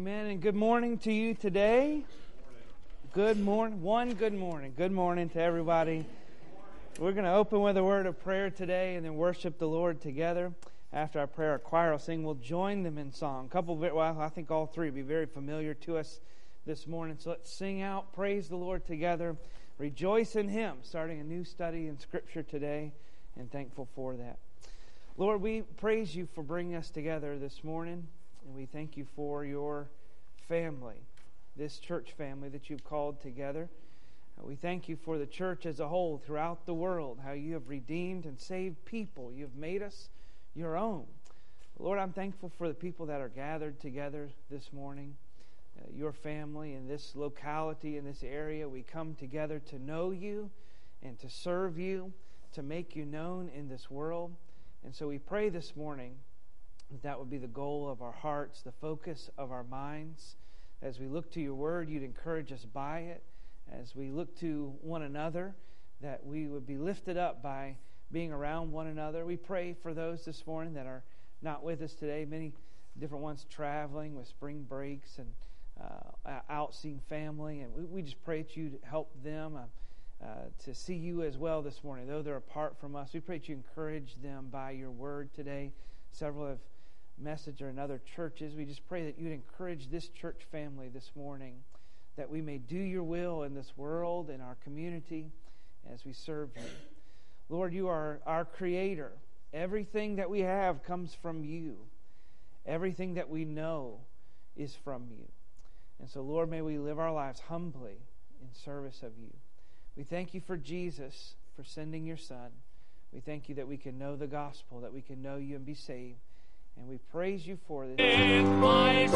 Amen. And good morning to you today. Good morning. Good morning to everybody. We're going to open with a word of prayer today and then worship the Lord together. After our prayer, our choir will sing. We'll join them in song. I think all three will be very familiar to us this morning. So let's sing out, praise the Lord together, rejoice in Him, starting a new study in Scripture today, and thankful for that. Lord, we praise You for bringing us together this morning. And we thank You for Your family, this church family that You've called together. We thank You for the church as a whole throughout the world, how You have redeemed and saved people. You have made us Your own. Lord, I'm thankful for the people that are gathered together this morning, Your family in this locality, in this area. We come together to know You and to serve You, to make You known in this world. And so we pray this morning that would be the goal of our hearts, the focus of our minds. As we look to Your Word, You'd encourage us by it. As we look to one another, that we would be lifted up by being around one another. We pray for those this morning that are not with us today. Many different ones traveling with spring breaks and out seeing family. And we just pray that You'd help them to see You as well this morning. Though they're apart from us, we pray that You encourage them by Your Word today. Several have message or in other churches. We just pray that You'd encourage this church family this morning, that we may do Your will in this world, in our community, as we serve You. Lord, You are our Creator. Everything that we have comes from You. Everything that we know is from You. And so, Lord, may we live our lives humbly in service of You. We thank You for Jesus, for sending Your Son. We thank You that we can know the gospel, that we can know You and be saved. And we praise You for this. With my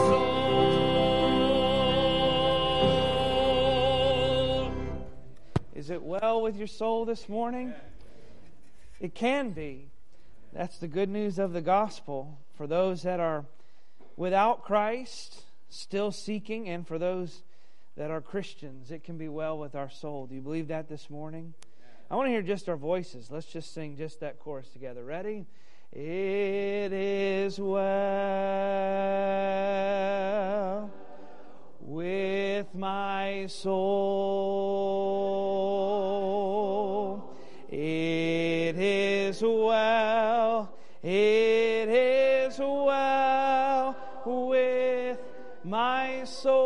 soul. Is it well with your soul this morning? It can be. That's the good news of the gospel for those that are without Christ, still seeking, and for those that are Christians. It can be well with our soul. Do you believe that this morning? I want to hear just our voices. Let's just sing just that chorus together. Ready? It is well with my soul. It is well. It is well with my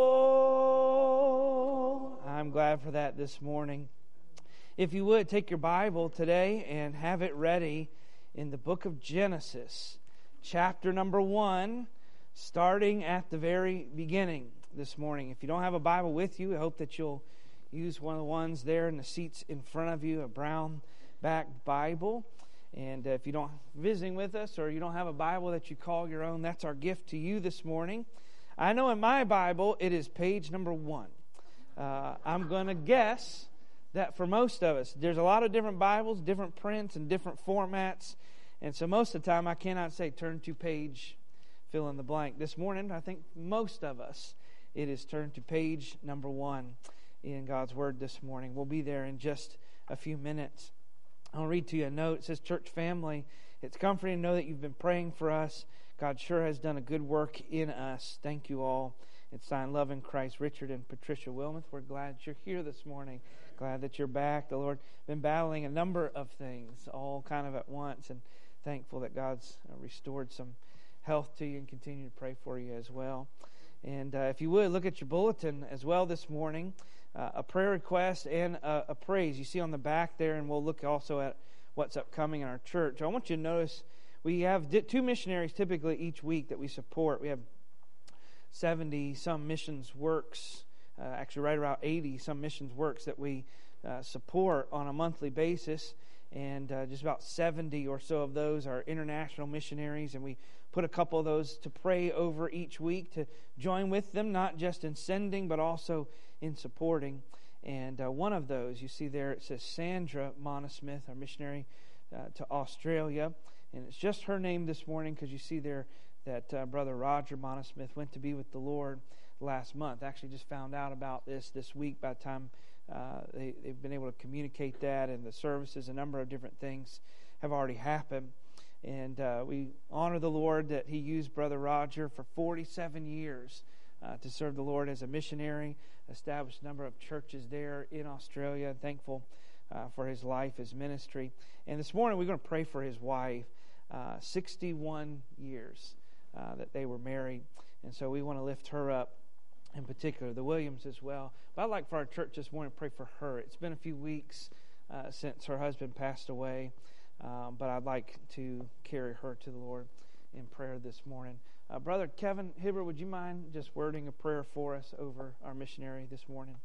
soul. I'm glad for that this morning. If you would, take your Bible today and have it ready in the book of Genesis, chapter number 1, starting at the very beginning this morning. If you don't have a Bible with you, I hope that you'll use one of the ones there in the seats in front of you, a brown-backed Bible. And if you don't visiting with us or you don't have a Bible that you call your own, that's our gift to you this morning. I know in my Bible it is page number 1. I'm going to guess that for most of us, there's a lot of different Bibles, different prints, and different formats. And so most of the time, I cannot say turn to page, fill in the blank. This morning, I think most of us, it is turn to page number 1 in God's Word this morning. We'll be there in just a few minutes. I'll read to you a note. It says, Church family, it's comforting to know that you've been praying for us. God sure has done a good work in us. Thank you all. It's signed Love in Christ, Richard and Patricia Wilmoth. We're glad you're here this morning. Glad that you're back. The Lord been battling a number of things, all kind of at once, and thankful that God's restored some health to you and continue to pray for you as well. And if you would, look at your bulletin as well this morning, a prayer request and a praise. You see on the back there, and we'll look also at what's upcoming in our church. I want you to notice we have 2 missionaries typically each week that we support. We have 70-some missions works, actually right around 80-some missions works that we support on a monthly basis. And just about 70 or so of those are international missionaries. And we put a couple of those to pray over each week to join with them, not just in sending, but also in supporting. And one of those, you see there, it says Sandra Monosmith, our missionary to Australia. And it's just her name this morning because you see there that Brother Roger Monosmith went to be with the Lord last month. Actually just found out about this week by the time they've been able to communicate that, and the services, a number of different things have already happened. And we honor the Lord that He used Brother Roger for 47 years to serve the Lord as a missionary, established a number of churches there in Australia. Thankful for his life, his ministry. And this morning we're going to pray for his wife. 61 years that they were married. And so we want to lift her up in particular, the Williams as well. But I'd like for our church this morning to pray for her. It's been a few weeks since her husband passed away, but I'd like to carry her to the Lord in prayer this morning. Brother Kevin Hibbert, would you mind just wording a prayer for us over our missionary this morning?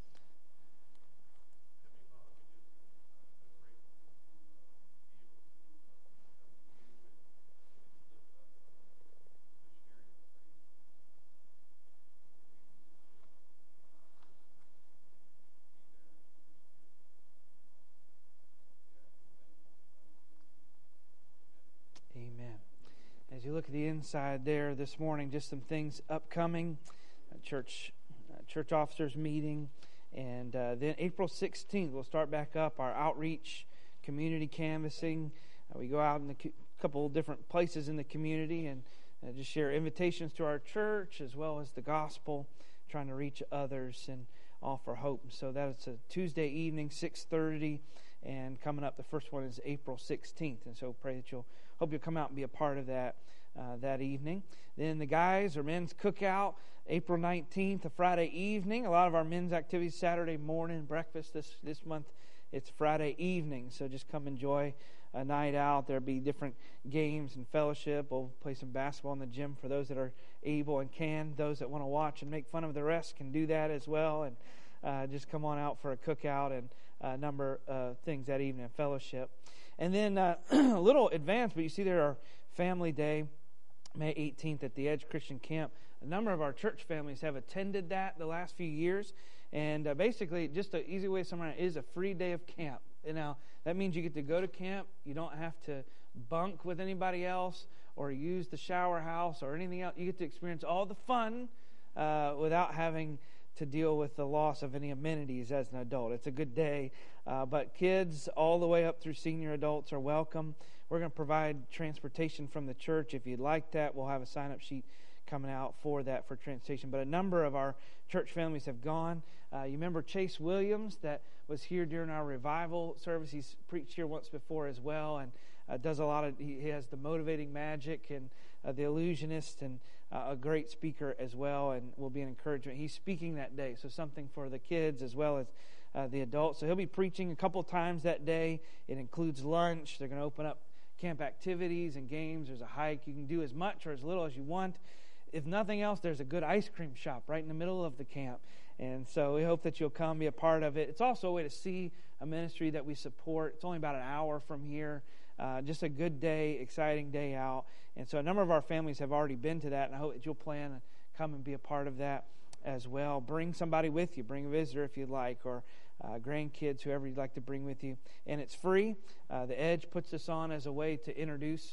As you look at the inside there this morning, just some things upcoming, church officers meeting, and then April 16th we'll start back up our outreach, community canvassing. We go out in a couple of different places in the community and just share invitations to our church as well as the gospel, trying to reach others and offer hope. So that's a Tuesday evening, 6:30, and coming up, the first one is April 16th. And so pray that hope you'll come out and be a part of that evening. Then the guys or men's cookout, April 19th, a Friday evening. A lot of our men's activities, Saturday morning breakfast. This month, it's Friday evening. So just come enjoy a night out. There'll be different games and fellowship. We'll play some basketball in the gym for those that are able and can. Those that want to watch and make fun of the rest can do that as well. And just come on out for a cookout and a number of things that evening, fellowship. And then a little advanced, but you see there our Family Day, May 18th at the Edge Christian Camp. A number of our church families have attended that the last few years. And basically, just an easy way to summarize it is a free day of camp. And now, that means you get to go to camp. You don't have to bunk with anybody else or use the shower house or anything else. You get to experience all the fun without having to deal with the loss of any amenities as an adult. It's a good day. But kids all the way up through senior adults are welcome. We're going to provide transportation from the church. If you'd like that, we'll have a sign-up sheet coming out for that for transportation. But a number of our church families have gone. You remember Chase Williams that was here during our revival service. He's preached here once before as well, and does a lot of. He has the Motivating Magic and the Illusionist, and a great speaker as well, and will be an encouragement. He's speaking that day, so something for the kids as well as the adults. So he'll be preaching a couple times that day. It includes lunch. They're going to open up camp activities and games. There's a hike. You can do as much or as little as you want. If nothing else, there's a good ice cream shop right in the middle of the camp. And so we hope that you'll come be a part of it. It's also a way to see a ministry that we support. It's only about an hour from here. Just a good day, exciting day out. And so a number of our families have already been to that, and I hope that you'll plan to come and be a part of that as well. Bring somebody with you. Bring a visitor if you'd like, or grandkids, whoever you'd like to bring with you. And it's free. The Edge puts this on as a way to introduce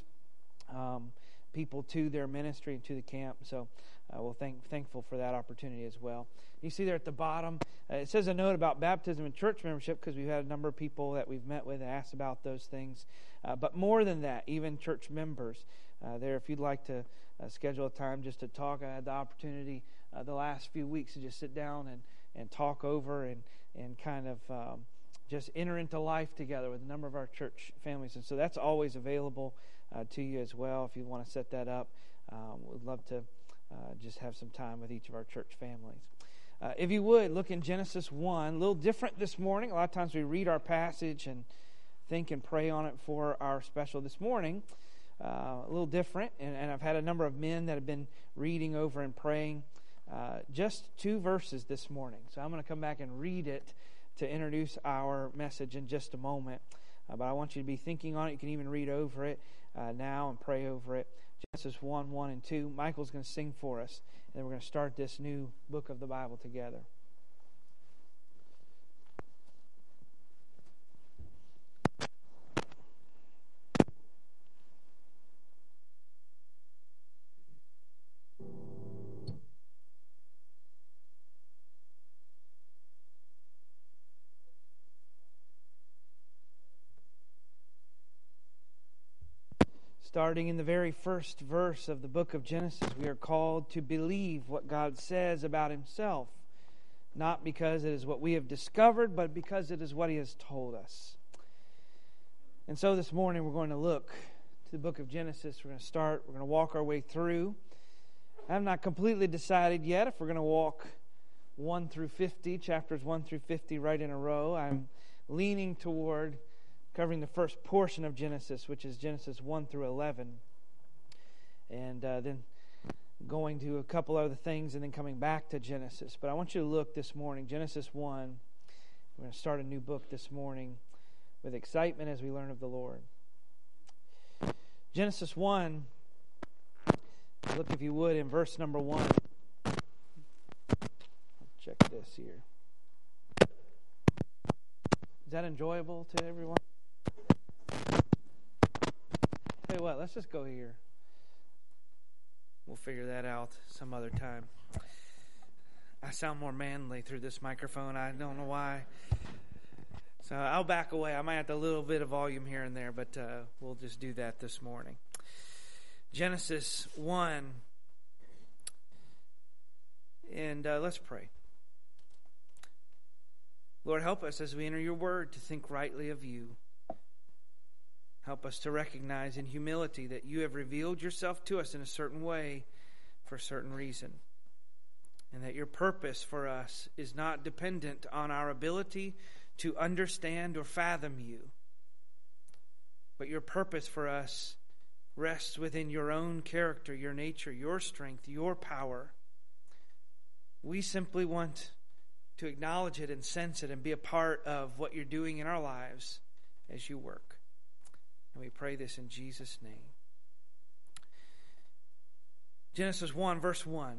people to their ministry and to the camp. So we're thankful for that opportunity as well. You see there at the bottom, it says a note about baptism and church membership, because we've had a number of people that we've met with and asked about those things. But more than that, even church members there, if you'd like to schedule a time just to talk. I had the opportunity the last few weeks to just sit down and talk over and kind of just enter into life together with a number of our church families. And so that's always available to you as well if you want to set that up. We'd love to just have some time with each of our church families. If you would, look in Genesis 1. A little different this morning. A lot of times we read our passage and think and pray on it for our special this morning. A little different. And I've had a number of men that have been reading over and praying just 2 verses this morning. So I'm going to come back and read it to introduce our message in just a moment. But I want you to be thinking on it. You can even read over it now and pray over it. Genesis 1, 1 and 2. Michael's going to sing for us, and then we're going to start this new book of the Bible together. Starting in the very first verse of the book of Genesis, we are called to believe what God says about Himself, not because it is what we have discovered, but because it is what He has told us. And so this morning we're going to look to the book of Genesis. We're going to walk our way through. I'm not completely decided yet if we're going to walk 1 through 50, chapters 1 through 50 right in a row. I'm leaning toward covering the first portion of Genesis, which is Genesis 1 through 11. And then going to a couple other things and then coming back to Genesis. But I want you to look this morning, Genesis 1. We're going to start a new book this morning with excitement as we learn of the Lord. Genesis 1, look if you would in verse number 1. I'll check this here. Is that enjoyable to everyone? Tell you what, let's just go here. We'll figure that out some other time. I sound more manly through this microphone. I don't know why. So I'll back away. I might have a little bit of volume here and there, but we'll just do that this morning. Genesis 1. And let's pray. Lord, help us as we enter your word to think rightly of you. Help us to recognize in humility that you have revealed yourself to us in a certain way for a certain reason. And that your purpose for us is not dependent on our ability to understand or fathom you. But your purpose for us rests within your own character, your nature, your strength, your power. We simply want to acknowledge it and sense it and be a part of what you're doing in our lives as you work. And we pray this in Jesus' name. Genesis 1, verse 1.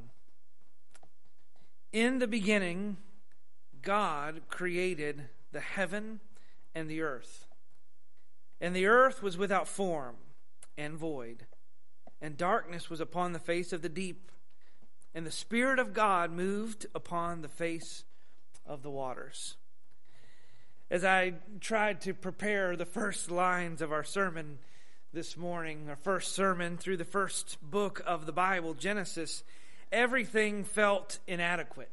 In the beginning, God created the heaven and the earth. And the earth was without form and void, and darkness was upon the face of the deep. And the Spirit of God moved upon the face of the waters. As I tried to prepare the first lines of our sermon this morning, our first sermon through the first book of the Bible, Genesis, everything felt inadequate.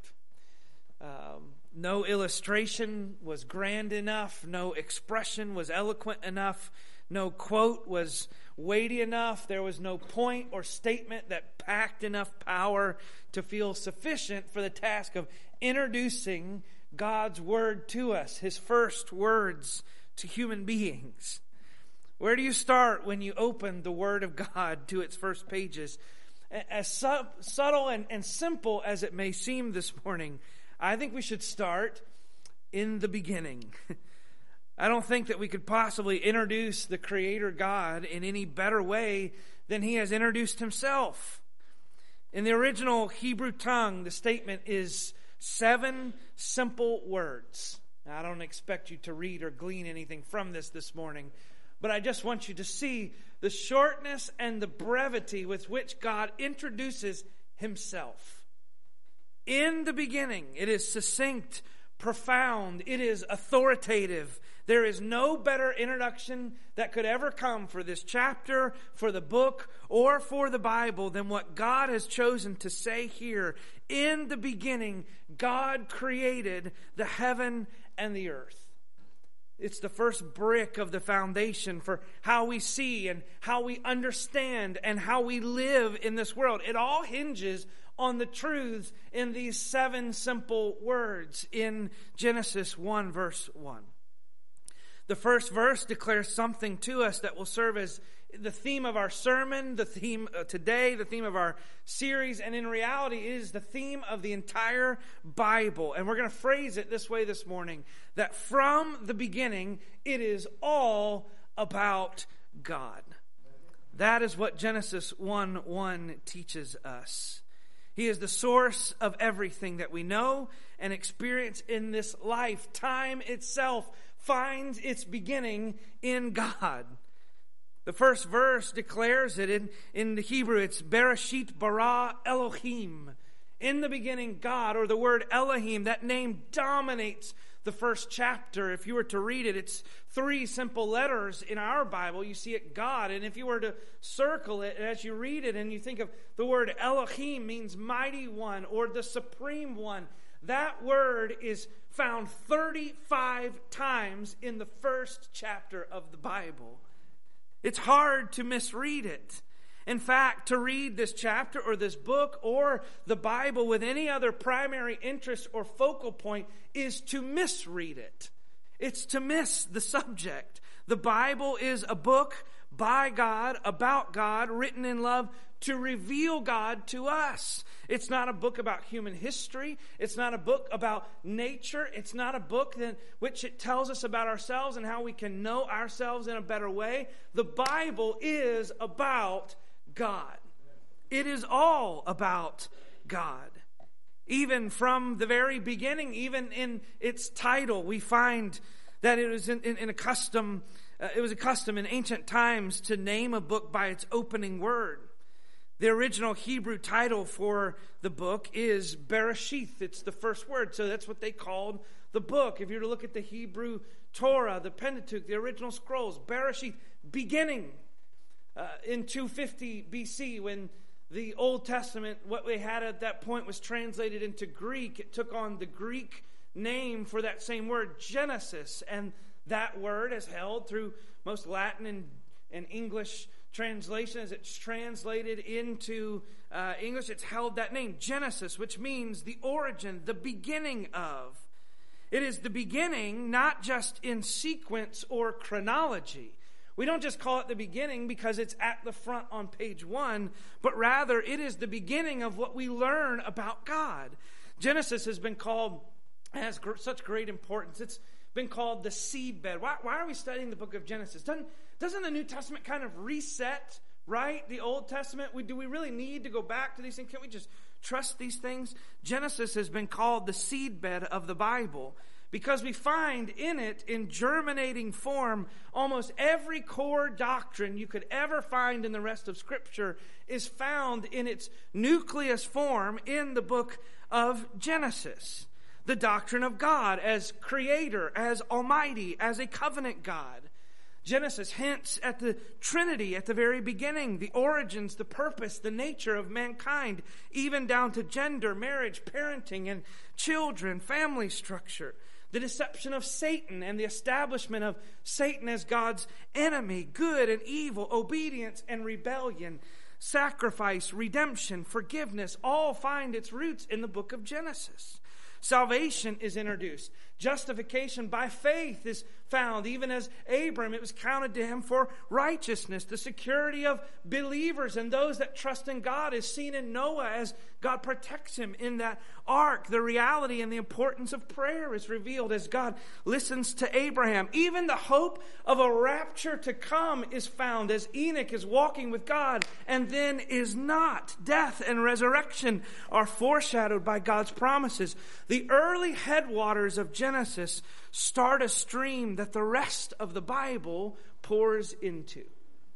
No illustration was grand enough. No expression was eloquent enough. No quote was weighty enough. There was no point or statement that packed enough power to feel sufficient for the task of introducing God's word to us, His first words to human beings. Where do you start when you open the Word of God to its first pages? As subtle and simple as it may seem this morning, I think we should start in the beginning. I don't think that we could possibly introduce the Creator God in any better way than He has introduced Himself. In the original Hebrew tongue, the statement is 7 simple words. Now, I don't expect you to read or glean anything from this morning, but I just want you to see the shortness and the brevity with which God introduces Himself. In the beginning, it is succinct, profound, it is authoritative. There is no better introduction that could ever come for this chapter, for the book, or for the Bible than what God has chosen to say here. In the beginning, God created the heaven and the earth. It's the first brick of the foundation for how we see and how we understand and how we live in this world. It all hinges on the truths in these 7 simple words in Genesis 1, verse 1. The first verse declares something to us that will serve as the theme of our sermon, the theme today, the theme of our series, and in reality is the theme of the entire Bible. And we're going to phrase it this way this morning, that from the beginning, it is all about God. That is what Genesis 1:1 teaches us. He is the source of everything that we know and experience in this life. Time itself finds its beginning in God. The first verse declares it in the Hebrew. It's Bereshit bara Elohim. In the beginning, God, or the word Elohim, that name dominates the first chapter. If you were to read it, it's 3 simple letters in our Bible. You see it, God. And if you were to circle it as you read it and you think of the word Elohim means mighty one or the supreme one, that word is found 35 times in the first chapter of the Bible. It's hard to misread it. In fact, to read this chapter or this book or the Bible with any other primary interest or focal point is to misread it. It's to miss the subject. The Bible is a book by God, about God, written in love to reveal God to us. It's not a book about human history. It's not a book about nature. It's not a book in which it tells us about ourselves and how we can know ourselves in a better way. The Bible is about God. It is all about God. Even from the very beginning, even in its title, we find that it was in a custom. It was a custom in ancient times to name a book by its opening word. The original Hebrew title for the book is Bereshith. It's the first word, so that's what they called the book. If you were to look at the Hebrew Torah, the Pentateuch, the original scrolls, Bereshith, beginning. In 250 BC, when the Old Testament, what we had at that point, was translated into Greek, it took on the Greek name for that same word, Genesis. And that word is held through most Latin and English translation. As it's translated into English, it's held that name, Genesis, which means the origin, the beginning of. It is the beginning, not just in sequence or chronology. We don't just call it the beginning because it's at the front on page 1, but rather it is the beginning of what we learn about God. Genesis has been called, has such great importance. It's been called the seedbed. Why are we studying the book of Genesis? Doesn't the New Testament kind of reset, right, the Old Testament? Do we really need to go back to these things? Can't we just trust these things? Genesis has been called the seedbed of the Bible, because we find in it, in germinating form, almost every core doctrine you could ever find in the rest of Scripture is found in its nucleus form in the book of Genesis. The doctrine of God as creator, as almighty, as a covenant God. Genesis hints at the Trinity at the very beginning, the origins, the purpose, the nature of mankind, even down to gender, marriage, parenting, and children, family structure. The deception of Satan and the establishment of Satan as God's enemy, good and evil, obedience and rebellion, sacrifice, redemption, forgiveness, all find its roots in the book of Genesis. Salvation is introduced. Justification by faith is found. Even as Abram, it was counted to him for righteousness. The security of believers and those that trust in God is seen in Noah as God protects him in that ark. The reality and the importance of prayer is revealed as God listens to Abraham. Even the hope of a rapture to come is found as Enoch is walking with God and then is not. Death and resurrection are foreshadowed by God's promises. The early headwaters of Genesis start a stream that the rest of the Bible pours into.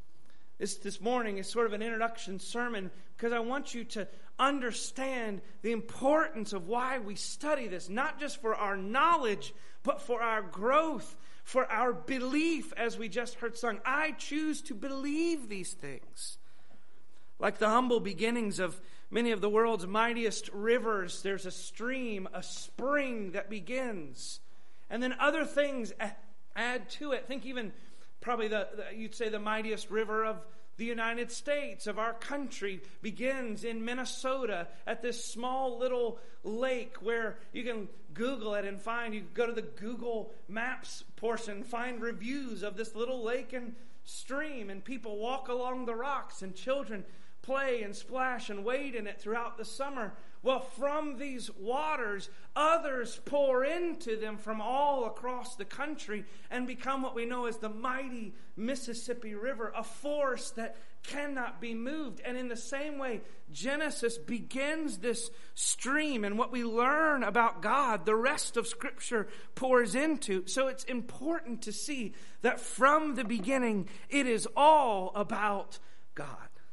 This morning is sort of an introduction sermon because I want you to understand the importance of why we study this, not just for our knowledge, but for our growth, for our belief, as we just heard sung. I choose to believe these things. Like the humble beginnings of many of the world's mightiest rivers, there's a stream, a spring that begins. And then other things add to it. Think even probably you'd say the mightiest river of the United States, of our country, begins in Minnesota at this small little lake where you can Google it and you go to the Google Maps portion, find reviews of this little lake and stream, and people walk along the rocks, and children play and splash and wade in it throughout the summer. Well, from these waters, others pour into them from all across the country and become what we know as the mighty Mississippi River, a force that cannot be moved. And in the same way, Genesis begins this stream, and what we learn about God, the rest of Scripture pours into. So it's important to see that from the beginning, it is all about God.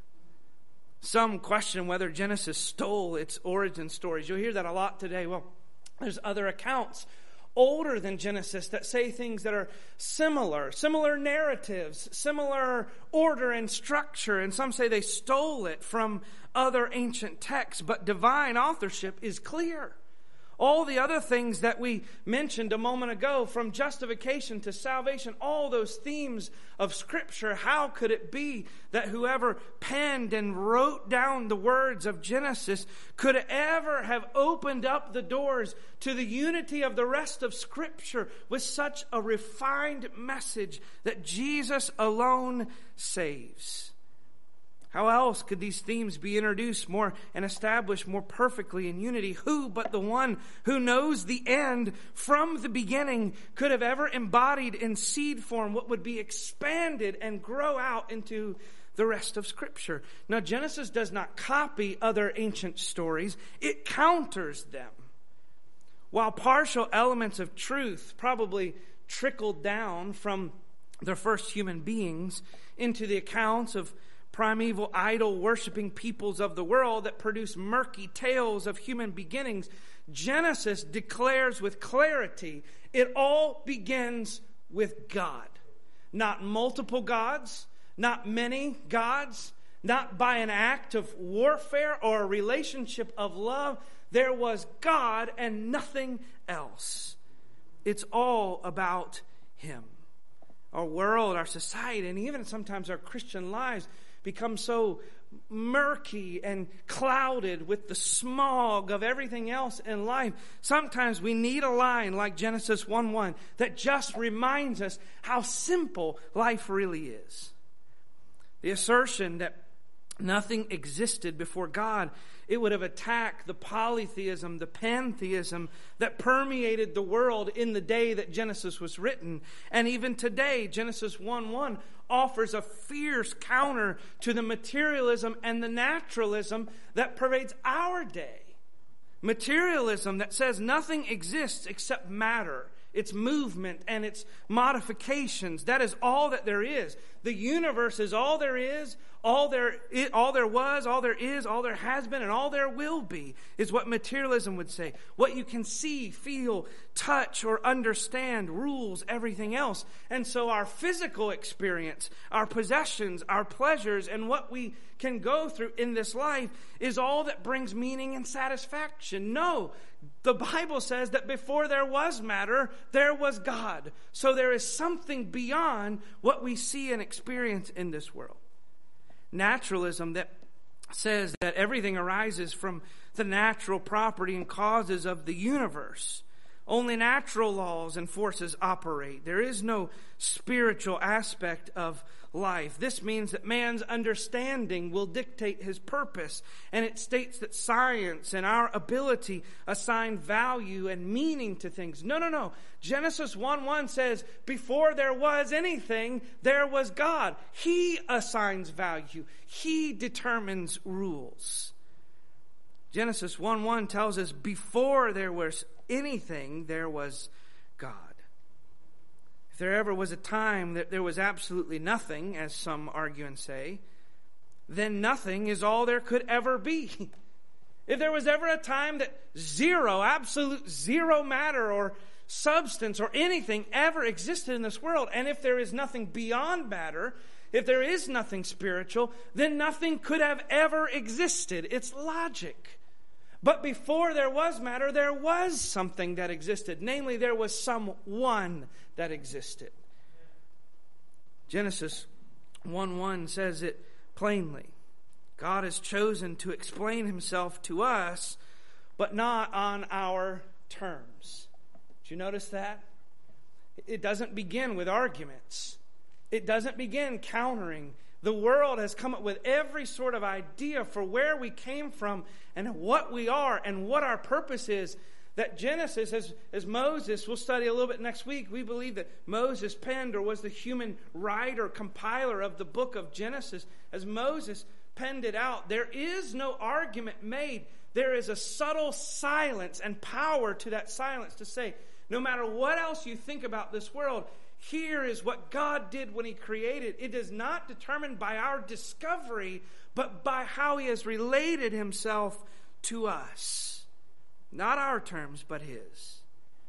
Some question whether Genesis stole its origin stories. You'll hear that a lot today. Well, there's other accounts older than Genesis that say things that are similar narratives, similar order and structure, and some say they stole it from other ancient texts, but divine authorship is clear. All the other things that we mentioned a moment ago, from justification to salvation, all those themes of Scripture, how could it be that whoever penned and wrote down the words of Genesis could ever have opened up the doors to the unity of the rest of Scripture with such a refined message that Jesus alone saves? How else could these themes be introduced more and established more perfectly in unity? Who but the one who knows the end from the beginning could have ever embodied in seed form what would be expanded and grow out into the rest of Scripture? Now, Genesis does not copy other ancient stories. It counters them. While partial elements of truth probably trickled down from the first human beings into the accounts of primeval idol-worshiping peoples of the world that produce murky tales of human beginnings, Genesis declares with clarity, it all begins with God. Not multiple gods, not many gods, not by an act of warfare or a relationship of love. There was God and nothing else. It's all about Him. Our world, our society, and even sometimes our Christian lives become so murky and clouded with the smog of everything else in life. Sometimes we need a line like Genesis 1:1 that just reminds us how simple life really is. The assertion that nothing existed before God, it would have attacked the polytheism, the pantheism that permeated the world in the day that Genesis was written. And even today, Genesis 1:1 offers a fierce counter to the materialism and the naturalism that pervades our day. Materialism that says nothing exists except matter, its movement and its modifications. That is all that there is. The universe is all there is, all there was, all there is, all there has been, and all there will be, is what materialism would say. What you can see, feel, touch, or understand rules everything else. And so our physical experience, our possessions, our pleasures, and what we can go through in this life is all that brings meaning and satisfaction. No, the Bible says that before there was matter, there was God. So there is something beyond what we see and experience in this world. Naturalism that says that everything arises from the natural property and causes of the universe. Only natural laws and forces operate. There is no spiritual aspect of life. This means that man's understanding will dictate his purpose. And it states that science and our ability assign value and meaning to things. No. Genesis 1:1 says, before there was anything, there was God. He assigns value. He determines rules. Genesis 1:1 tells us before there was anything, there was God. If there ever was a time that there was absolutely nothing, as some argue and say, then nothing is all there could ever be. If there was ever a time that absolute zero matter or substance or anything ever existed in this world, and if there is nothing beyond matter, if there is nothing spiritual, then nothing could have ever existed. It's logic. But before there was matter, there was something that existed. Namely, there was someone that existed. Genesis 1:1 says it plainly. God has chosen to explain Himself to us, but not on our terms. Did you notice that? It doesn't begin with arguments. It doesn't begin countering. The world has come up with every sort of idea for where we came from and what we are and what our purpose is. That Genesis, as Moses, we'll study a little bit next week, we believe that Moses penned or was the human writer, compiler of the book of Genesis. As Moses penned it out, there is no argument made. There is a subtle silence and power to that silence to say, no matter what else you think about this world, here is what God did when He created. It is not determined by our discovery, but by how He has related Himself to us. Not our terms, but His.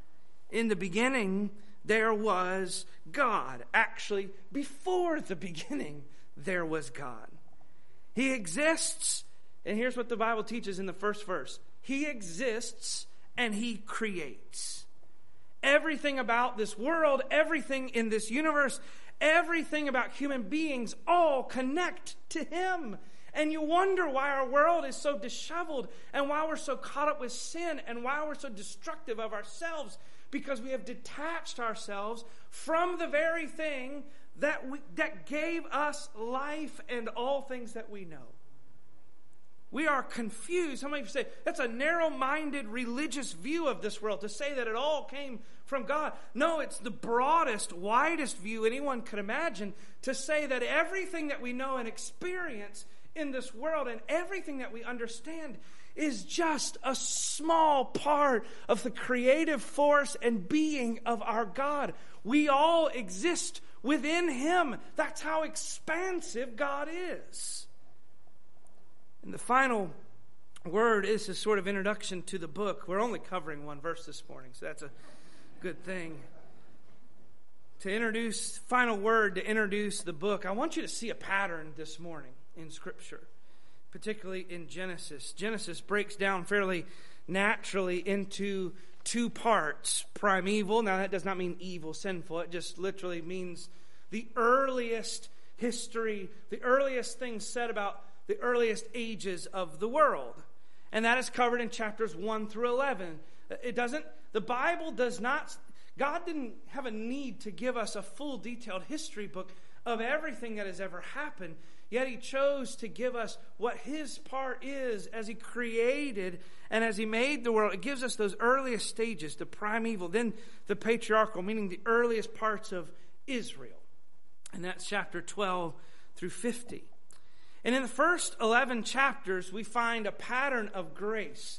In the beginning, there was God. Actually, before the beginning, there was God. He exists, and here's what the Bible teaches in the first verse. He exists and He creates. Everything about this world, everything in this universe, everything about human beings all connect to Him. And you wonder why our world is so disheveled and why we're so caught up with sin and why we're so destructive of ourselves, because we have detached ourselves from the very thing that gave us life and all things that we know. We are confused. Some of you say, that's a narrow-minded religious view of this world, to say that it all came from God. No, it's the broadest, widest view anyone could imagine, to say that everything that we know and experience in this world and everything that we understand is just a small part of the creative force and being of our God. We all exist within Him. That's how expansive God is. And the final word is a sort of introduction to the book. We're only covering one verse this morning, so that's a good thing. Final word to introduce the book. I want you to see a pattern this morning in Scripture, particularly in Genesis. Genesis breaks down fairly naturally into two parts. Primeval, now that does not mean evil, sinful. It just literally means the earliest history, the earliest things said about the earliest ages of the world. And that is covered in chapters 1 through 11. The Bible does not, God didn't have a need to give us a full detailed history book of everything that has ever happened. Yet He chose to give us what His part is as He created and as He made the world. It gives us those earliest stages, the primeval, then the patriarchal, meaning the earliest parts of Israel. And that's chapter 12 through 50. And in the first 11 chapters, we find a pattern of grace.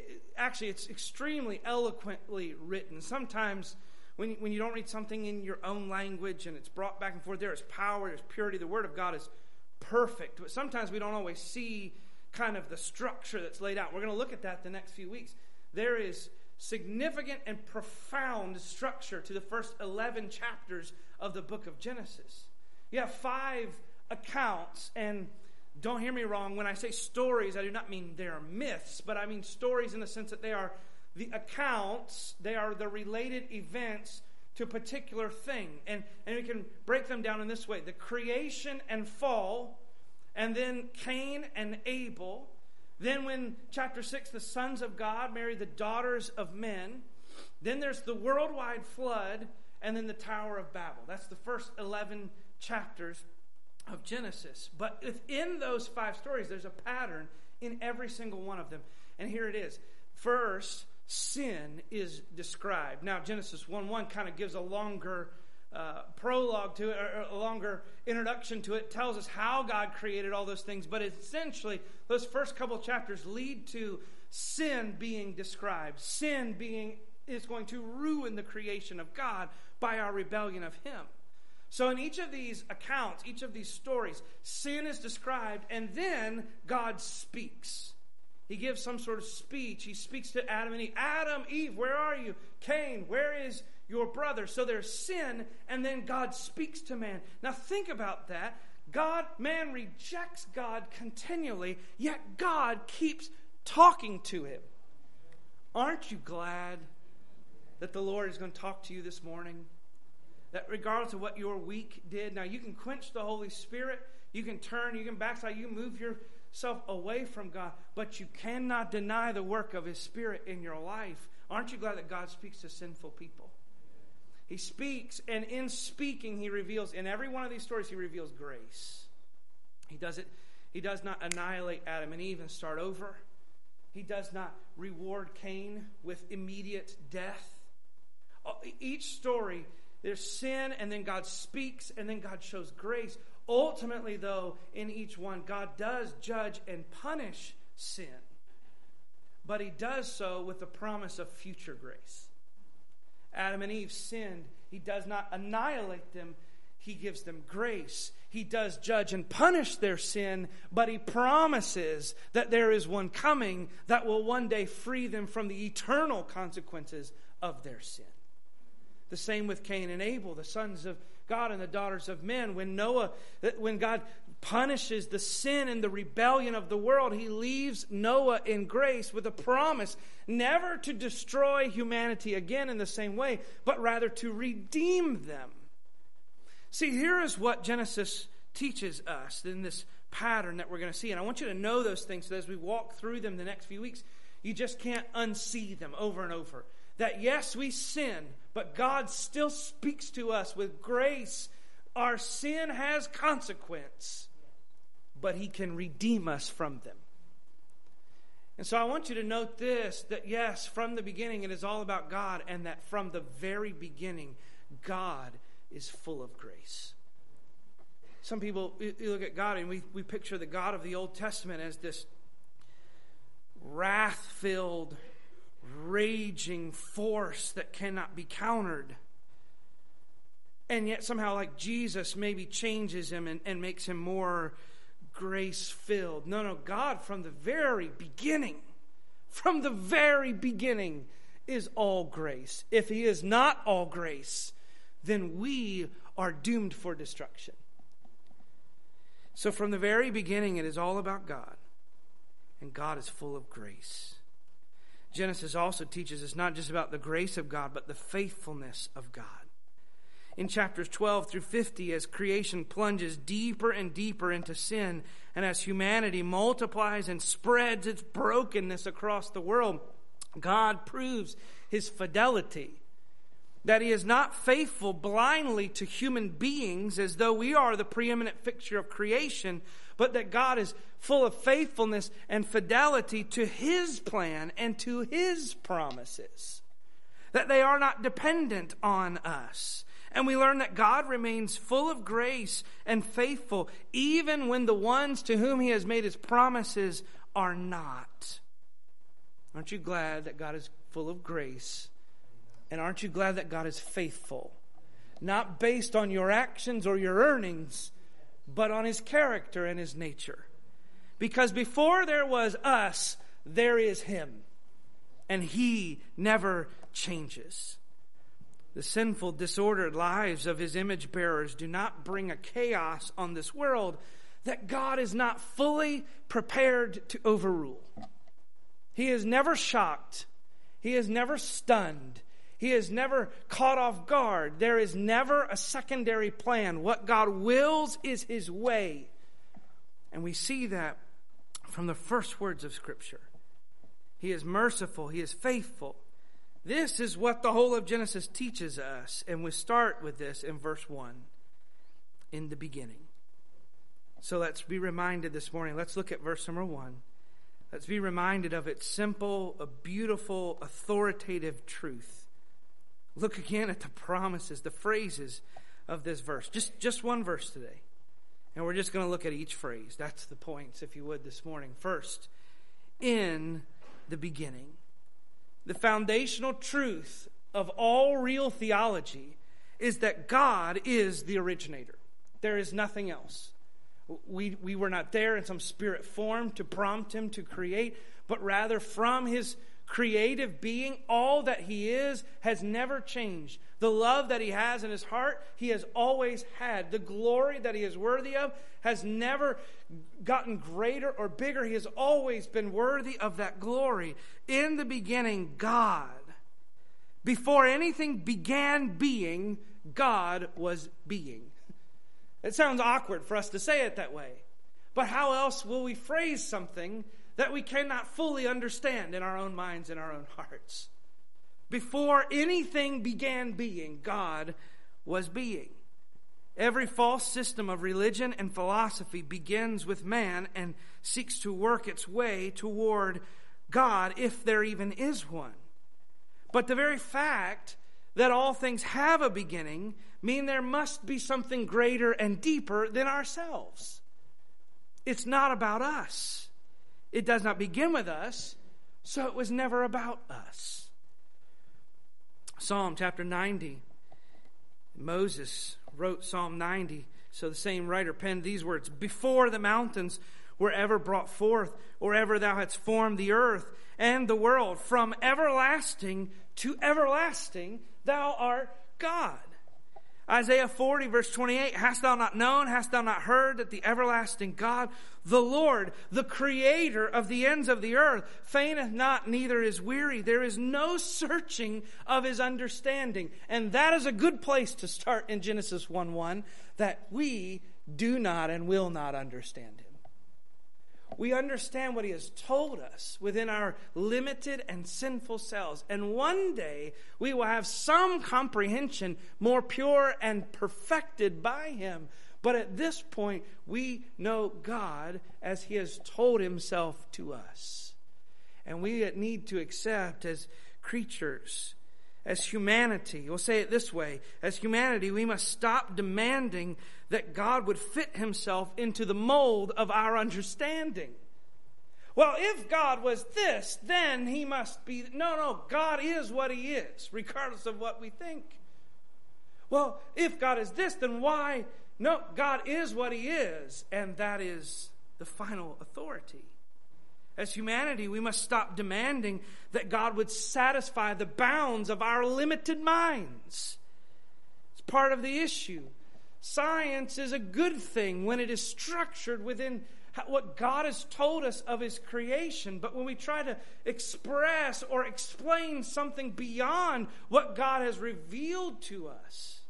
It's extremely eloquently written. Sometimes when you don't read something in your own language and it's brought back and forth, there is power, there's purity. The Word of God is perfect. But sometimes we don't always see kind of the structure that's laid out. We're going to look at that the next few weeks. There is significant and profound structure to the first 11 chapters of the book of Genesis. You have 5 accounts, and don't hear me wrong, when I say stories, I do not mean they are myths, but I mean stories in the sense that they are the accounts, they are the related events to a particular thing. And we can break them down in this way. The creation and fall, and then Cain and Abel. Then when, chapter 6, the sons of God marry the daughters of men. Then there's the worldwide flood, and then the Tower of Babel. That's the first 11 chapters of Genesis. But within those 5 stories, there's a pattern in every single one of them. And here it is. First, sin is described. Now, Genesis 1:1 kind of gives a longer prologue to it, or a longer introduction to it. It tells us how God created all those things. But essentially, those first couple of chapters lead to sin being described. Sin is going to ruin the creation of God by our rebellion of Him. So in each of these accounts, each of these stories, sin is described, and then God speaks. He gives some sort of speech. He speaks to Adam and Eve. Adam, Eve, where are you? Cain, where is your brother? So there's sin, and then God speaks to man. Now think about that. Man rejects God continually, yet God keeps talking to him. Aren't you glad that the Lord is going to talk to you this morning? That regardless of what your week did, now you can quench the Holy Spirit, you can turn, you can backslide, you can move yourself away from God, but you cannot deny the work of His Spirit in your life. Aren't you glad that God speaks to sinful people? He speaks, and in speaking, He reveals, in every one of these stories, He reveals grace. He does not annihilate Adam and Eve and start over. He does not reward Cain with immediate death. Each story, there's sin, and then God speaks, and then God shows grace. Ultimately, though, in each one, God does judge and punish sin. But He does so with the promise of future grace. Adam and Eve sinned. He does not annihilate them. He gives them grace. He does judge and punish their sin, but He promises that there is one coming that will one day free them from the eternal consequences of their sin. The same with Cain and Abel, the sons of God and the daughters of men. When God punishes the sin and the rebellion of the world, he leaves Noah in grace with a promise never to destroy humanity again in the same way, but rather to redeem them. See, here is what Genesis teaches us in this pattern that we're going to see. And I want you to know those things so that as we walk through them the next few weeks, you just can't unsee them over and over. That yes, we sin, but God still speaks to us with grace. Our sin has consequence, but he can redeem us from them. And so I want you to note this, that yes, from the beginning it is all about God, and that from the very beginning, God is full of grace. Some people, you look at God and we picture the God of the Old Testament as this wrath-filled, raging force that cannot be countered. And yet somehow, like Jesus, maybe changes him and makes him more grace-filled. No, God from the very beginning is all grace. If he is not all grace, then we are doomed for destruction. So from the very beginning, it is all about God. And God is full of grace. Genesis also teaches us not just about the grace of God, but the faithfulness of God. In chapters 12 through 50, as creation plunges deeper and deeper into sin, and as humanity multiplies and spreads its brokenness across the world, God proves his fidelity. That he is not faithful blindly to human beings as though we are the preeminent fixture of creation, but that God is full of faithfulness and fidelity to his plan and to his promises. That they are not dependent on us. And we learn that God remains full of grace and faithful even when the ones to whom he has made his promises are not. Aren't you glad that God is full of grace? And aren't you glad that God is faithful? Not based on your actions or your earnings, but on his character and his nature. Because before there was us, there is him. And he never changes. The sinful, disordered lives of his image bearers do not bring a chaos on this world that God is not fully prepared to overrule. He is never shocked. He is never stunned. He is never caught off guard. There is never a secondary plan. What God wills is his way. And we see that from the first words of Scripture. He is merciful. He is faithful. This is what the whole of Genesis teaches us. And we start with this in verse 1. In the beginning. So let's be reminded this morning. Let's look at verse number 1. Let's be reminded of its simple, beautiful, authoritative truth. Look again at the promises, the phrases of this verse. Just one verse today. And we're just going to look at each phrase. That's the points, if you would, this morning. First, in the beginning. The foundational truth of all real theology is that God is the originator. There is nothing else. We were not there in some spirit form to prompt him to create, but rather from his creative being, all that he is has never changed. The love that he has in his heart, he has always had. The glory that he is worthy of has never gotten greater or bigger. He has always been worthy of that glory. In the beginning, God. Before anything began being, God was being. It sounds awkward for us to say it that way. But how else will we phrase something that we cannot fully understand in our own minds and our own hearts? Before anything began being, God was being. Every false system of religion and philosophy begins with man and seeks to work its way toward God, if there even is one. But the very fact that all things have a beginning mean there must be something greater and deeper than ourselves. It's not about us. It does not begin with us, so it was never about us. Psalm chapter 90. Moses wrote Psalm 90. So the same writer penned these words. Before the mountains were ever brought forth, or ever thou hadst formed the earth and the world, from everlasting to everlasting, thou art God. Isaiah 40, verse 28, hast thou not known, hast thou not heard that the everlasting God, the Lord, the creator of the ends of the earth, fainteth not, neither is weary. There is no searching of his understanding. And that is a good place to start in Genesis 1:1, that we do not and will not understand him. We understand what he has told us within our limited and sinful selves. And one day we will have some comprehension more pure and perfected by him. But at this point, we know God as he has told himself to us. And we need to accept as creatures, as humanity. We'll say it this way. As humanity, we must stop demanding that God would fit himself into the mold of our understanding. Well, if God was this, then he must be... No, God is what he is, regardless of what we think. Well, if God is this, then why... No, God is what he is, and that is the final authority. As humanity, we must stop demanding that God would satisfy the bounds of our limited minds. It's part of the issue. Science is a good thing when it is structured within what God has told us of his creation. But when we try to express or explain something beyond what God has revealed to us,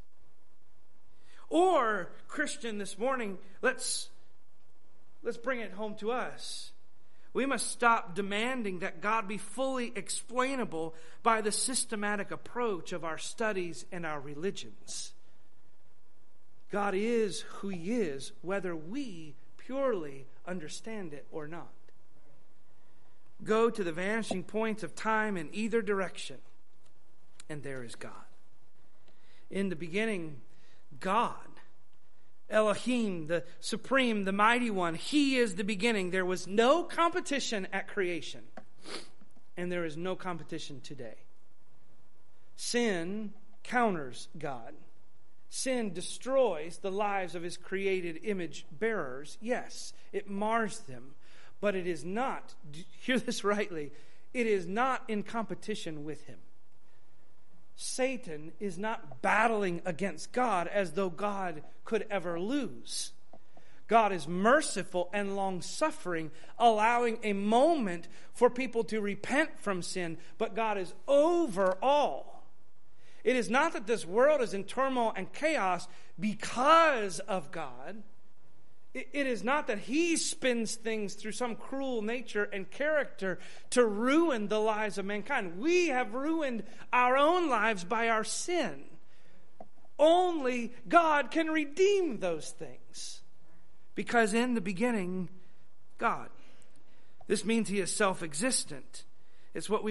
or, Christian, this morning, let's bring it home to us. We must stop demanding that God be fully explainable by the systematic approach of our studies and our religions. God is who he is, whether we purely understand it or not. Go to the vanishing points of time in either direction, and there is God. In the beginning, God, Elohim, the supreme, the mighty one, he is the beginning. There was no competition at creation, and there is no competition today. Sin counters God. Sin destroys the lives of his created image bearers. Yes, it mars them, but it is not, hear this rightly, it is not in competition with him. Satan is not battling against God as though God could ever lose. God is merciful and long-suffering, allowing a moment for people to repent from sin, but God is over all. It is not that this world is in turmoil and chaos because of God. It is not that he spins things through some cruel nature and character to ruin the lives of mankind. We have ruined our own lives by our sin. Only God can redeem those things. Because in the beginning, God. This means he is self-existent. It's what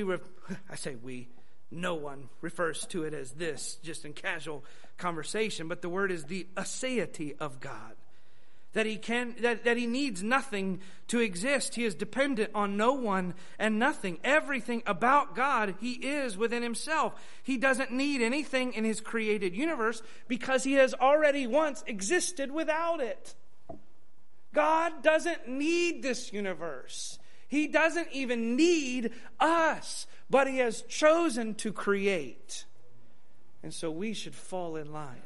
no one refers to it as this, just in casual conversation, but the word is the aseity of God. That he needs nothing to exist. He is dependent on no one and nothing. Everything about God, he is within himself. He doesn't need anything in his created universe because he has already once existed without it. God doesn't need this universe. He doesn't even need us, but he has chosen to create. And so we should fall in line.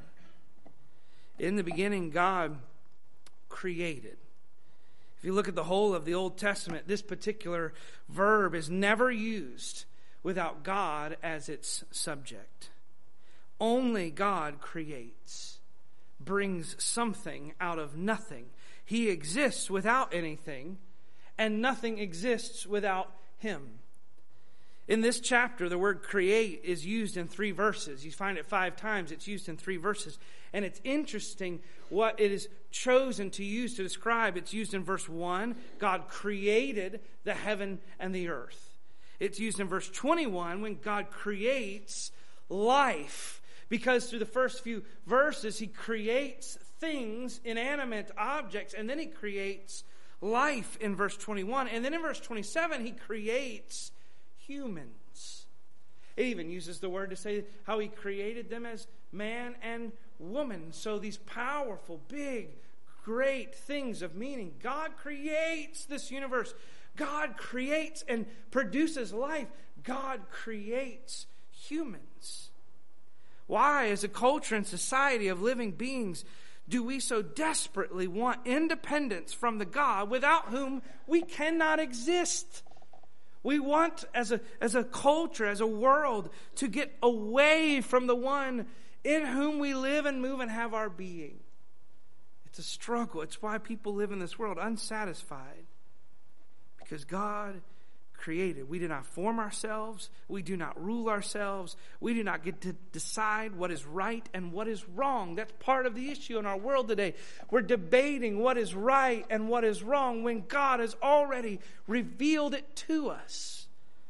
In the beginning, God created. If you look at the whole of the Old Testament, this particular verb is never used without God as its subject. Only God creates, brings something out of nothing. He exists without anything, and nothing exists without him. In this chapter, the word create is used in 3 verses. You find it 5 times. It's used in 3 verses. And it's interesting what it is chosen to use to describe. It's used in verse 1. God created the heaven and the earth. It's used in verse 21 when God creates life. Because through the first few verses, he creates things, inanimate objects, and then he creates life in verse 21. And then in verse 27, he creates humans. It even uses the word to say how he created them as man and woman. So these powerful, big, great things of meaning. God creates this universe. God creates and produces life. God creates humans. Why, as a culture and society of living beings, do we so desperately want independence from the God without whom we cannot exist? We want, as a culture, as a world, to get away from the one in whom we live and move and have our being. It's a struggle. It's why people live in this world unsatisfied. Because God created. We do not form ourselves. We do not rule ourselves. We do not get to decide what is right and what is wrong. That's part of the issue in our world today. We're debating what is right and what is wrong when God has already revealed it to us.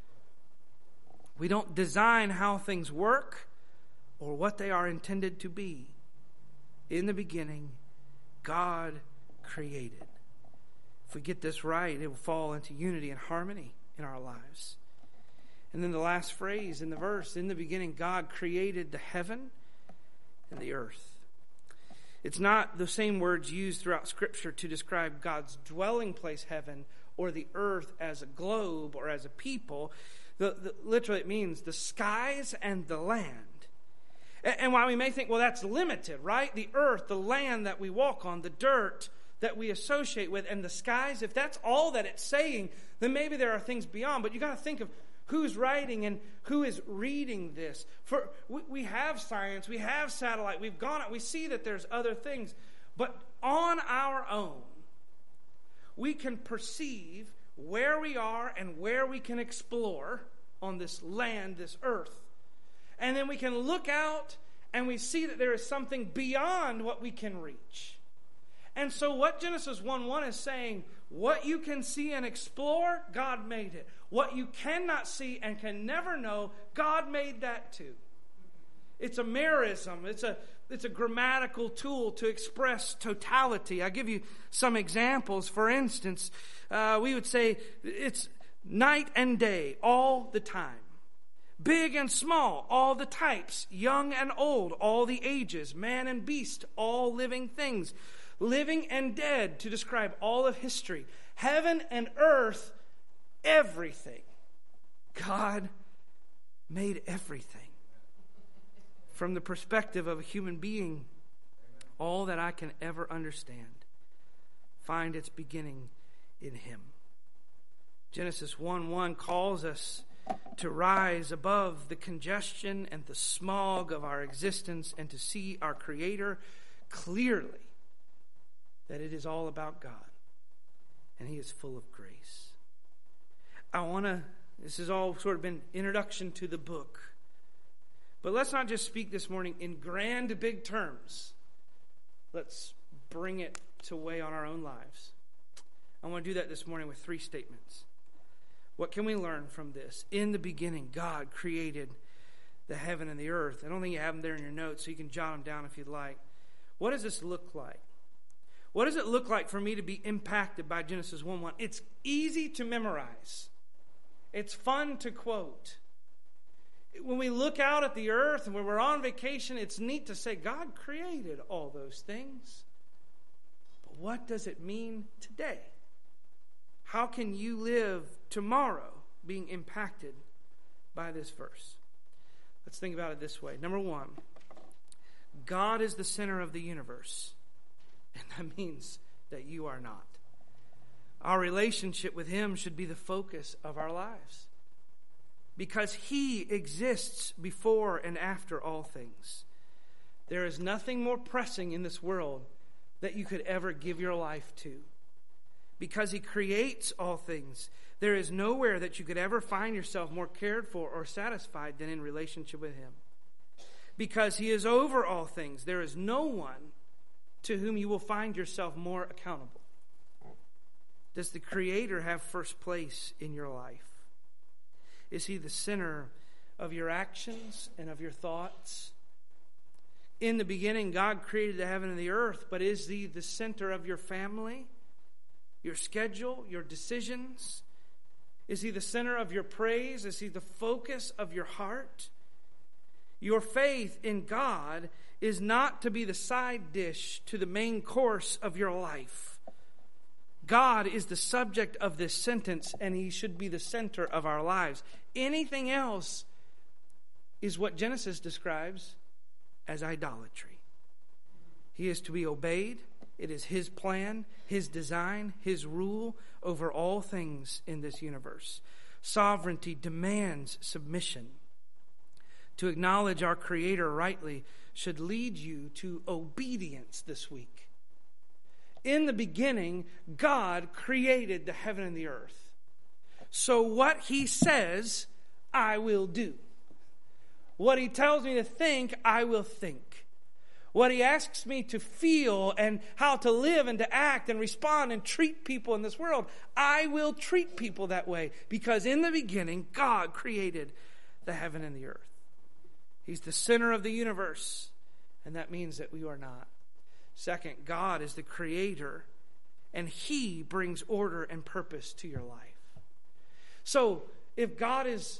We don't design how things work or what they are intended to be. In the beginning, God created. If we get this right, it will fall into unity and harmony in our lives. And then the last phrase in the verse, in the beginning, God created the heaven and the earth. It's not the same words used throughout Scripture to describe God's dwelling place, heaven, or the earth as a globe or as a people. Literally, it means the skies and the land. And while we may think, well, that's limited, right? The earth, the land that we walk on, the dirt that we associate with, and the skies, if that's all that it's saying, then maybe there are things beyond. But you got to think of who's writing and who is reading this. For we have science, we have satellite, we've gone out, we see that there's other things. But on our own, we can perceive where we are and where we can explore on this land, this earth. And then we can look out and we see that there is something beyond what we can reach. And so what Genesis 1:1 is saying, what you can see and explore, God made it. What you cannot see and can never know, God made that too. It's a merism. It's a grammatical tool to express totality. I'll give you some examples. For instance, we would say it's night and day all the time. Big and small, all the types. Young and old, all the ages. Man and beast, all living things. Living and dead, to describe all of history. Heaven and earth, everything. God made everything. From the perspective of a human being, all that I can ever understand find its beginning in Him. Genesis 1:1 calls us to rise above the congestion and the smog of our existence and to see our Creator clearly, that it is all about God and He is full of grace. This has all sort of been introduction to the book. But let's not just speak this morning in grand, big terms. Let's bring it to weigh on our own lives. I want to do that this morning with 3 statements. What can we learn from this? In the beginning, God created the heaven and the earth. I don't think you have them there in your notes, so you can jot them down if you'd like. What does this look like? What does it look like for me to be impacted by Genesis 1:1? It's easy to memorize. It's fun to quote. When we look out at the earth and when we're on vacation, it's neat to say, God created all those things. But what does it mean today? How can you live tomorrow being impacted by this verse? Let's think about it this way. Number 1, God is the center of the universe. And that means that you are not. Our relationship with Him should be the focus of our lives. Because He exists before and after all things. There is nothing more pressing in this world that you could ever give your life to. Because He creates all things, there is nowhere that you could ever find yourself more cared for or satisfied than in relationship with Him. Because He is over all things, there is no one to whom you will find yourself more accountable. Does the Creator have first place in your life? Is He the center of your actions and of your thoughts? In the beginning, God created the heaven and the earth, but is He the center of your family, your schedule, your decisions? Is He the center of your praise? Is He the focus of your heart? Your faith in God is not to be the side dish to the main course of your life. God is the subject of this sentence, and He should be the center of our lives. Anything else is what Genesis describes as idolatry. He is to be obeyed. It is His plan, His design, His rule over all things in this universe. Sovereignty demands submission. To acknowledge our Creator rightly should lead you to obedience this week. In the beginning, God created the heaven and the earth. So what He says, I will do. What He tells me to think, I will think. What He asks me to feel and how to live and to act and respond and treat people in this world, I will treat people that way. Because in the beginning, God created the heaven and the earth. He's the center of the universe, and that means that we are not. Second, God is the creator, and He brings order and purpose to your life. So, if God is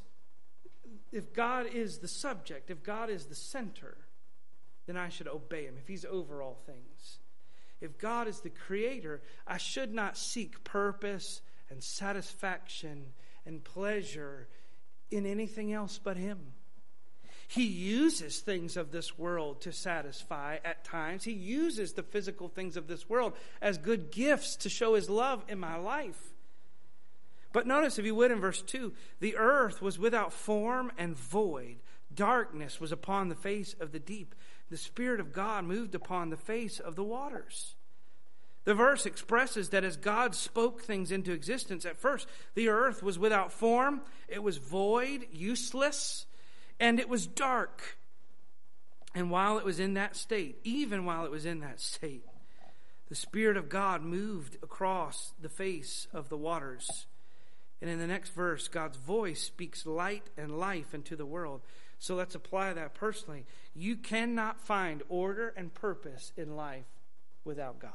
the subject, if God is the center, then I should obey Him if He's over all things. If God is the creator, I should not seek purpose and satisfaction and pleasure in anything else but Him. He uses things of this world to satisfy at times. He uses the physical things of this world as good gifts to show His love in my life. But notice, if you would, in verse 2, the earth was without form and void. Darkness was upon the face of the deep. The Spirit of God moved upon the face of the waters. The verse expresses that as God spoke things into existence, at first the earth was without form, it was void, useless, and it was dark. And while it was in that state, even while it was in that state, the Spirit of God moved across the face of the waters. And in the next verse, God's voice speaks light and life into the world. So let's apply that personally. You cannot find order and purpose in life without God.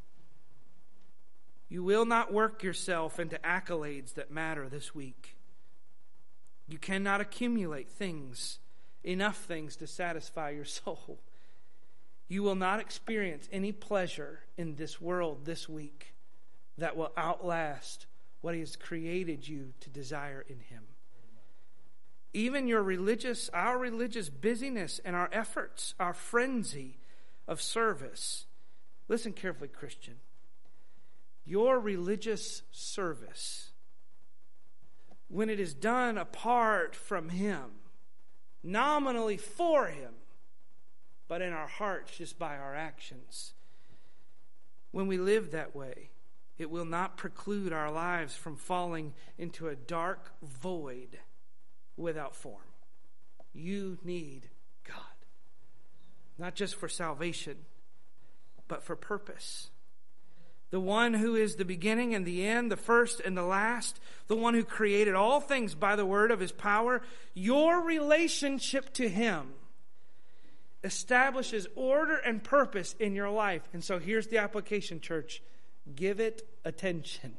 You will not work yourself into accolades that matter this week. You cannot accumulate things, enough things to satisfy your soul. You will not experience any pleasure in this world this week that will outlast what He has created you to desire in Him. Even our religious busyness and our efforts, our frenzy of service. Listen carefully, Christian. Your religious service, when it is done apart from Him, nominally for Him, but in our hearts just by our actions, when we live that way, it will not preclude our lives from falling into a dark void without form. You need God. Not just for salvation, but for purpose. The one who is the beginning and the end, the first and the last, the one who created all things by the word of His power, your relationship to Him establishes order and purpose in your life. And so here's the application, church. Give it attention.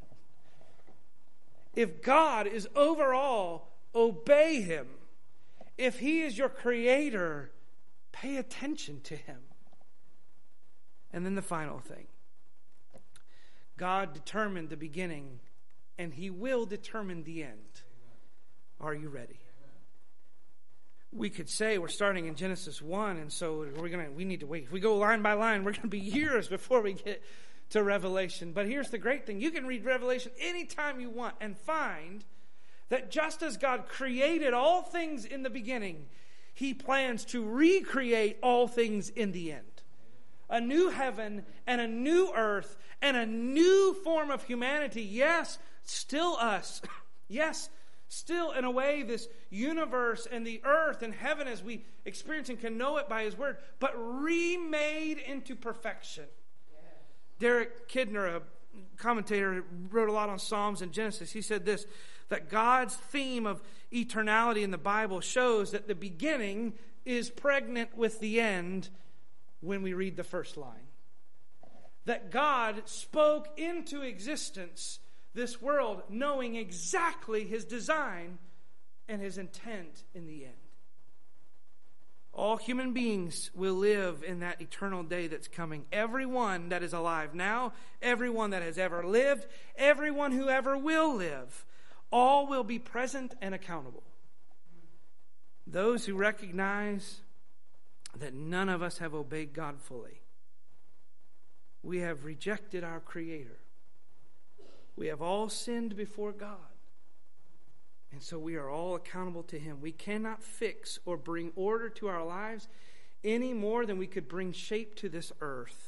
If God is over all, obey Him. If He is your creator, pay attention to Him. And then the final thing. God determined the beginning, and He will determine the end. Are you ready? We could say we're starting in Genesis 1, and so we need to wait. If we go line by line, we're going to be years before we get to Revelation. But here's the great thing. You can read Revelation anytime you want and find that just as God created all things in the beginning, He plans to recreate all things in the end. A new heaven and a new earth and a new form of humanity. Yes, still us. Yes, still in a way this universe and the earth and heaven as we experience and can know it by His word, but remade into perfection. Derek Kidner, a commentator, wrote a lot on Psalms and Genesis. He said this, that God's theme of eternality in the Bible shows that the beginning is pregnant with the end when we read the first line. That God spoke into existence this world knowing exactly His design and His intent in the end. All human beings will live in that eternal day that's coming. Everyone that is alive now, everyone that has ever lived, everyone who ever will live, all will be present and accountable. Those who recognize that none of us have obeyed God fully. We have rejected our Creator. We have all sinned before God. And so we are all accountable to Him. We cannot fix or bring order to our lives any more than we could bring shape to this earth.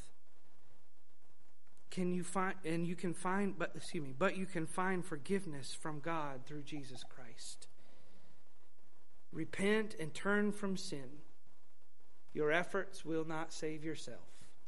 But you can find forgiveness from God through Jesus Christ. Repent and turn from sin. Your efforts will not save yourself.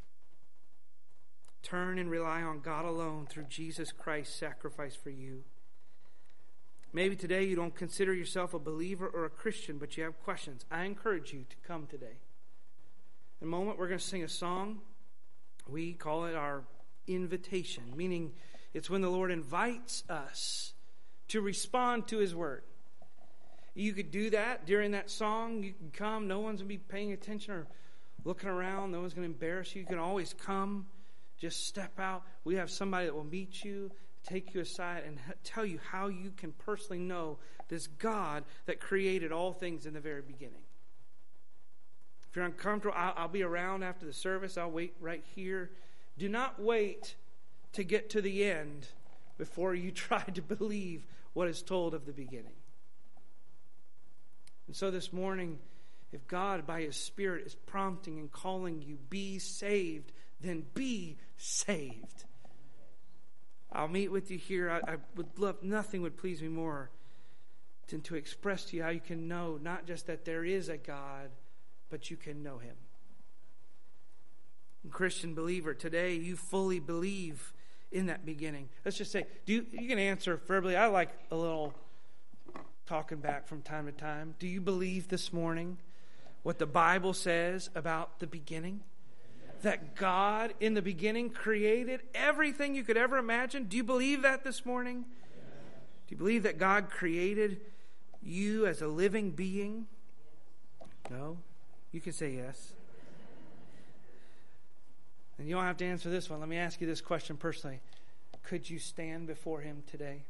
Turn and rely on God alone through Jesus Christ's sacrifice for you. Maybe today you don't consider yourself a believer or a Christian, but you have questions. I encourage you to come today. In a moment, we're going to sing a song. We call it our invitation, meaning it's when the Lord invites us to respond to His word. You could do that during that song. You can come. No one's going to be paying attention or looking around. No one's going to embarrass you. You can always come. Just step out. We have somebody that will meet you, take you aside, and tell you how you can personally know this God that created all things in the very beginning. If you're uncomfortable, I'll be around after the service. I'll wait right here. Do not wait to get to the end before you try to believe what is told of the beginning. And so this morning, if God by His Spirit is prompting and calling you, be saved, then be saved. I'll meet with you here. I would love, nothing would please me more than to express to you how you can know not just that there is a God, but you can know Him. And Christian believer, today you fully believe in that beginning. Let's just say, you can answer verbally. I like a little talking back from time to time. Do you believe this morning what the Bible says about the beginning? That God in the beginning created everything you could ever imagine? Do you believe that this morning? Do you believe that God created you as a living being? No? You can say yes. And you don't have to answer this one. Let me ask you this question personally. Could you stand before Him today?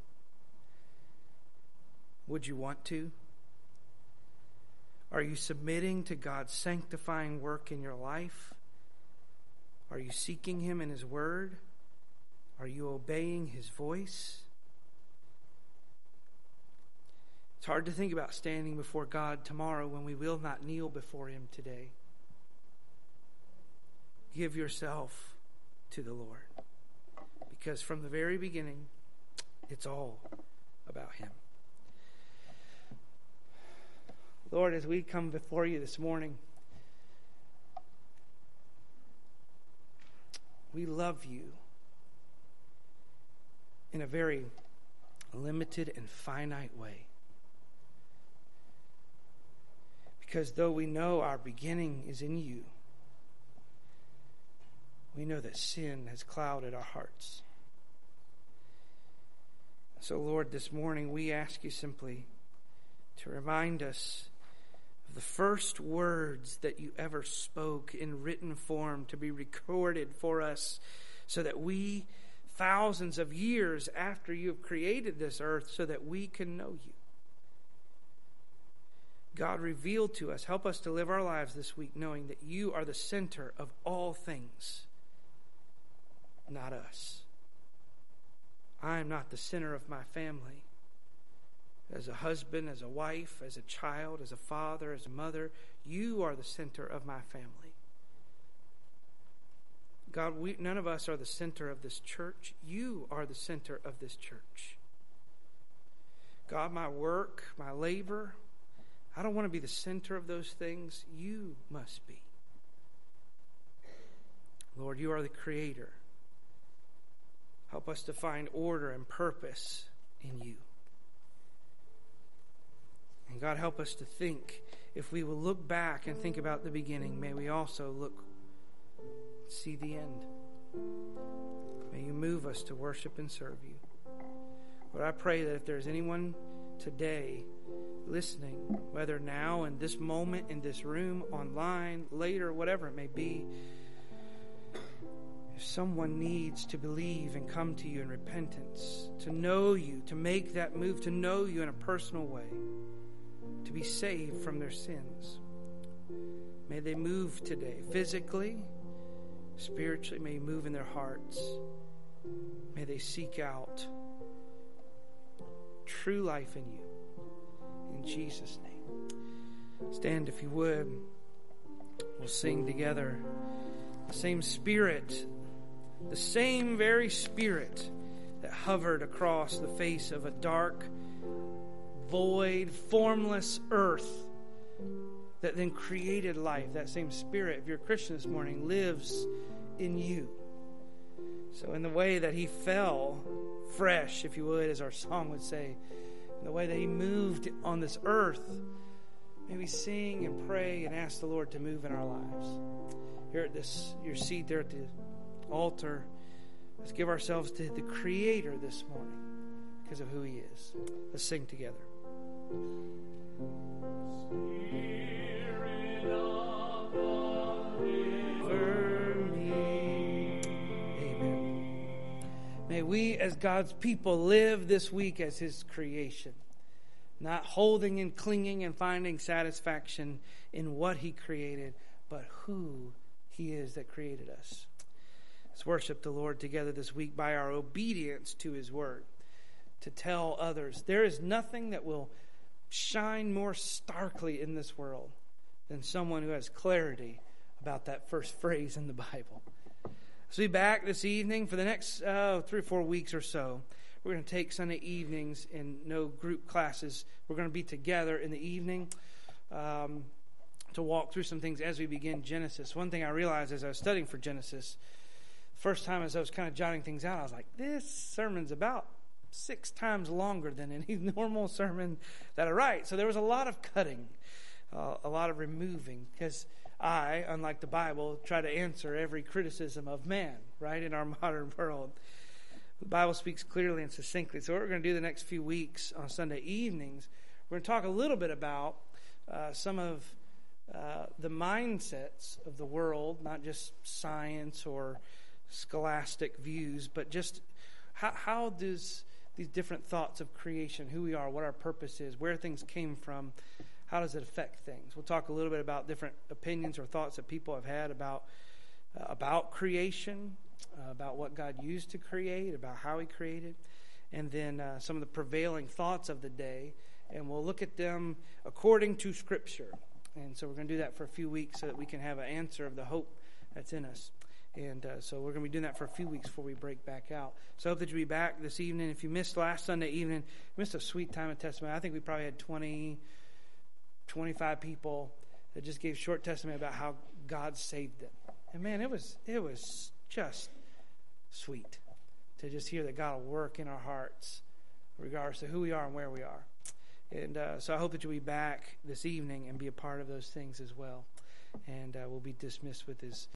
Would you want to? Are you submitting to God's sanctifying work in your life? Are you seeking Him in His Word? Are you obeying His voice? It's hard to think about standing before God tomorrow when we will not kneel before Him today. Give yourself to the Lord, because from the very beginning, it's all about Him. Lord, as we come before You this morning, we love You in a very limited and finite way. Because though we know our beginning is in You, we know that sin has clouded our hearts. So, Lord, this morning we ask You simply to remind us of the first words that You ever spoke in written form to be recorded for us, so that we, thousands of years after You have created this earth, so that we can know You. God, reveal to us, help us to live our lives this week knowing that You are the center of all things, not us. I am not the center of my family. As a husband, as a wife, as a child, as a father, as a mother, You are the center of my family. God, none of us are the center of this church. You are the center of this church. God, my work, my labor, I don't want to be the center of those things. You must be. Lord, You are the Creator. Help us to find order and purpose in You. And God, help us to think, if we will look back and think about the beginning, may we also see the end. May You move us to worship and serve You. Lord, I pray that if there's anyone today listening, whether now in this moment, in this room, online, later, whatever it may be, if someone needs to believe and come to You in repentance, to know You, to make that move, to know You in a personal way, to be saved from their sins, May they move today, physically, spiritually. May you move in their hearts. May they seek out true life in you. In Jesus' name. Stand if you would. We'll sing together. The same Spirit, the same very Spirit that hovered across the face of a dark, void, formless earth that then created life. That same Spirit, if you're a Christian this morning, lives in you. So in the way that He fell fresh, if you would, as our song would say, in the way that He moved on this earth, may we sing and pray and ask the Lord to move in our lives. Here at your seat there at the altar, let's give ourselves to the Creator this morning because of who He is. Let's sing together. Spirit of the living. Amen. May we as God's people live this week as His creation, not holding and clinging and finding satisfaction in what He created, but who He is that created us. Let's worship the Lord together this week by our obedience to His word, to tell others. There is nothing that will shine more starkly in this world than someone who has clarity about that first phrase in the Bible. So we'll be back this evening for the next 3 or 4 weeks or so. We're going to take Sunday evenings and no group classes. We're going to be together in the evening to walk through some things as we begin Genesis. One thing I realized as I was studying for Genesis, first time as I was kind of jotting things out, I was like, this sermon's about 6 times longer than any normal sermon that I write. So there was a lot of cutting, a lot of removing, because I, unlike the Bible, try to answer every criticism of man, right, in our modern world. The Bible speaks clearly and succinctly. So what we're going to do the next few weeks on Sunday evenings, we're going to talk a little bit about some of the mindsets of the world, not just science or scholastic views, but just how does these different thoughts of creation, who we are, what our purpose is, where things came from, how does it affect things? We'll talk a little bit about different opinions or thoughts that people have had about creation, about what God used to create, about how He created, and then some of the prevailing thoughts of the day, and we'll look at them according to Scripture. And so we're going to do that for a few weeks so that we can have an answer of the hope that's in us. And so we're going to be doing that for a few weeks before we break back out. So I hope that you'll be back this evening. If you missed last Sunday evening, missed a sweet time of testimony. I think we probably had 20, 25 people that just gave short testimony about how God saved them. And man, it was just sweet to just hear that God will work in our hearts in regards to who we are and where we are. And so I hope that you'll be back this evening and be a part of those things as well. And we'll be dismissed with His